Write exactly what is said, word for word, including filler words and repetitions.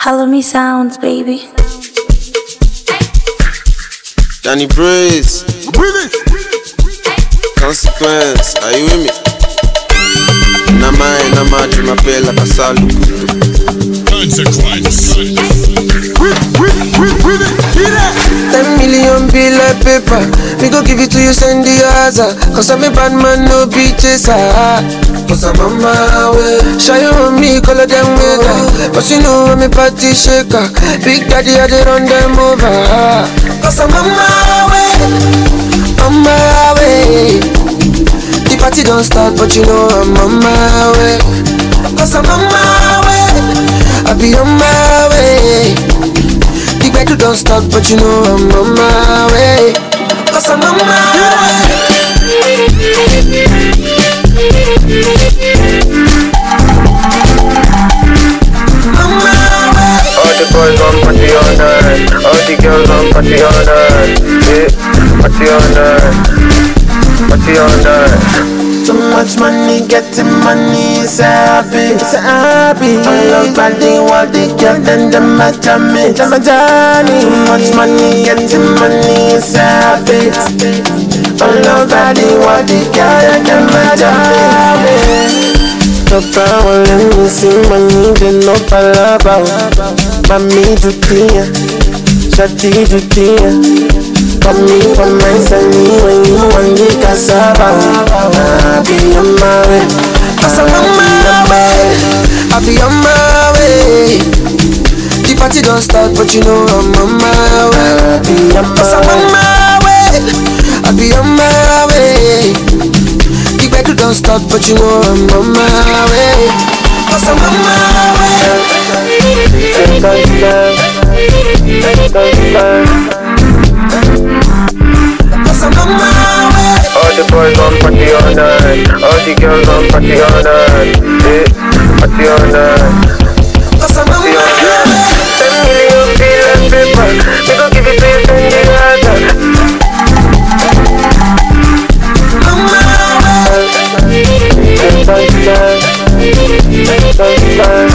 Follow me sounds, baby. Danny Breeze. Consequence, are you with me? Nama nama jumapela kasalu. Consequence. Ten million bill of paper, we go give it to you, send the answer. Cause I'm a bad man, no bitches. Cause I'm on my way. Shy on me, color them wigger. But you know I'm a party shaker. Big daddy, I did run them over. Cause I'm on my way, on my way. The party don't start, but you know I'm on my way. Cause I'm on my way, I be on my way. The battle don't stop, but you know I'm on my way. Cause I'm on my way. On my way. All the boys on party all night, all the girls on party all night, yeah, party all night, party all night. Too much money, getting money is happy, it's happy. All over the world, the girl then them a jammy, them a jammy. Too much money, getting money is happy. All over the world, the girl then them a jammy. Papa, let me see money, they no palaba. Mami jutia, shati jutia. Come me from my sunny when you want the cassava. I be on my way, cause I'm on my way. I be on my way. The party don't start, but you know I'm on my way. I be on my cause I'm on my way. I be on my way. The battle don't start, but you know I'm on my way. Cause I'm on my way. All the boys on party all night, all the girls on party all night, yeah, party all night, party all night. Ten million bill of paper, we gon' give it to you, send the answer. Consequence, consequence.